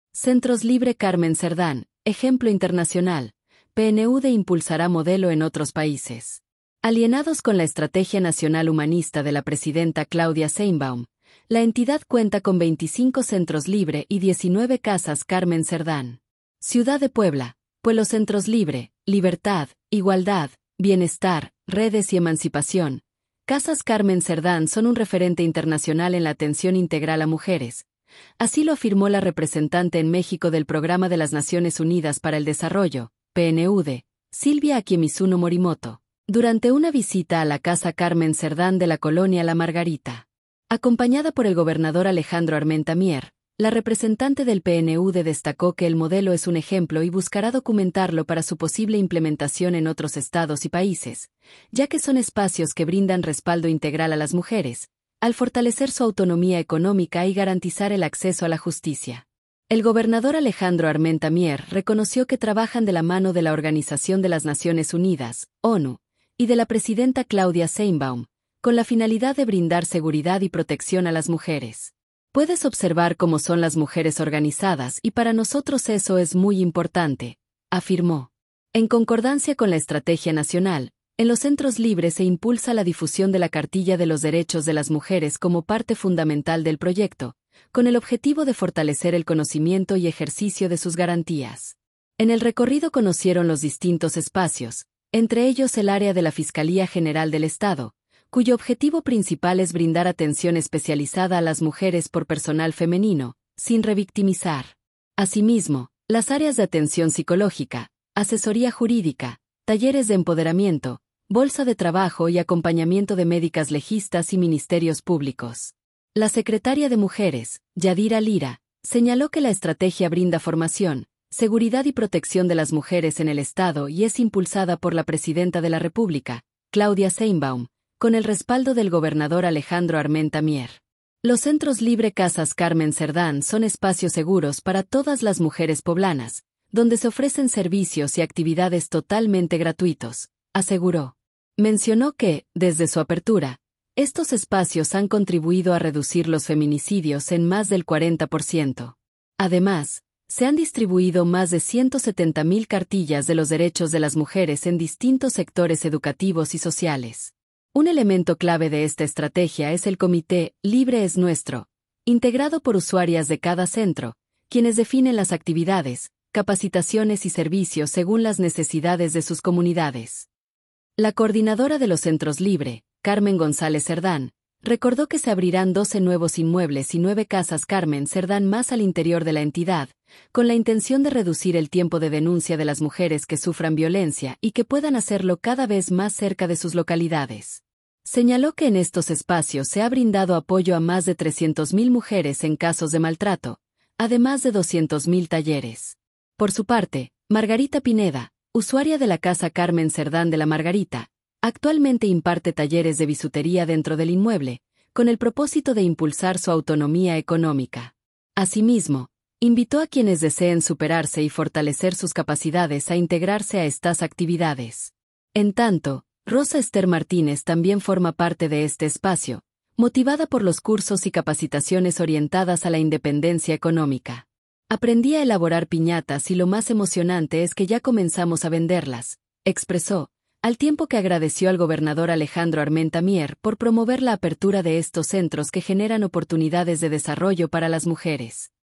Centros Libre Carmen Cerdán, ejemplo internacional. PNUD impulsará modelo en otros países. Alienados con la Estrategia Nacional Humanista de la presidenta Claudia Sheinbaum, la entidad cuenta con 25 centros libre y 19 casas Carmen Cerdán. Ciudad de Puebla, Pueblo Centros Libre, Libertad, Igualdad, Bienestar, Redes y Emancipación. Casas Carmen Cerdán son un referente internacional en la atención integral a mujeres. Así lo afirmó la representante en México del Programa de las Naciones Unidas para el Desarrollo, PNUD, Silvia Akemizuno Morimoto, durante una visita a la Casa Carmen Cerdán de la colonia La Margarita. Acompañada por el gobernador Alejandro Armenta Mier, la representante del PNUD destacó que el modelo es un ejemplo y buscará documentarlo para su posible implementación en otros estados y países, ya que son espacios que brindan respaldo integral a las mujeres, al fortalecer su autonomía económica y garantizar el acceso a la justicia. El gobernador Alejandro Armenta Mier reconoció que trabajan de la mano de la Organización de las Naciones Unidas, ONU, y de la presidenta Claudia Sheinbaum, con la finalidad de brindar seguridad y protección a las mujeres. Puedes observar cómo son las mujeres organizadas y para nosotros eso es muy importante, afirmó. En concordancia con la estrategia nacional, en los centros libres se impulsa la difusión de la Cartilla de los Derechos de las Mujeres como parte fundamental del proyecto, con el objetivo de fortalecer el conocimiento y ejercicio de sus garantías. En el recorrido conocieron los distintos espacios, entre ellos el área de la Fiscalía General del Estado, cuyo objetivo principal es brindar atención especializada a las mujeres por personal femenino, sin revictimizar. Asimismo, las áreas de atención psicológica, asesoría jurídica, talleres de empoderamiento, bolsa de trabajo y acompañamiento de médicas legistas y ministerios públicos. La secretaria de Mujeres, Yadira Lira, señaló que la estrategia brinda formación, seguridad y protección de las mujeres en el Estado y es impulsada por la presidenta de la República, Claudia Sheinbaum, con el respaldo del gobernador Alejandro Armenta Mier. Los centros libre Casas Carmen Cerdán son espacios seguros para todas las mujeres poblanas, donde se ofrecen servicios y actividades totalmente gratuitos, aseguró. Mencionó que, desde su apertura, estos espacios han contribuido a reducir los feminicidios en más del 40%. Además, se han distribuido más de 170,000 cartillas de los derechos de las mujeres en distintos sectores educativos y sociales. Un elemento clave de esta estrategia es el Comité Libre es Nuestro, integrado por usuarias de cada centro, quienes definen las actividades, capacitaciones y servicios según las necesidades de sus comunidades. La coordinadora de los centros Libre, Carmen González Cerdán, recordó que se abrirán 12 nuevos inmuebles y 9 casas Carmen Cerdán más al interior de la entidad, con la intención de reducir el tiempo de denuncia de las mujeres que sufran violencia y que puedan hacerlo cada vez más cerca de sus localidades. Señaló que en estos espacios se ha brindado apoyo a más de 300,000 mujeres en casos de maltrato, además de 200,000 talleres. Por su parte, Margarita Pineda, usuaria de la Casa Carmen Cerdán de la Margarita, actualmente imparte talleres de bisutería dentro del inmueble, con el propósito de impulsar su autonomía económica. Asimismo, invitó a quienes deseen superarse y fortalecer sus capacidades a integrarse a estas actividades. En tanto, Rosa Esther Martínez también forma parte de este espacio, motivada por los cursos y capacitaciones orientadas a la independencia económica. Aprendí a elaborar piñatas y lo más emocionante es que ya comenzamos a venderlas, expresó, al tiempo que agradeció al gobernador Alejandro Armenta Mier por promover la apertura de estos centros que generan oportunidades de desarrollo para las mujeres.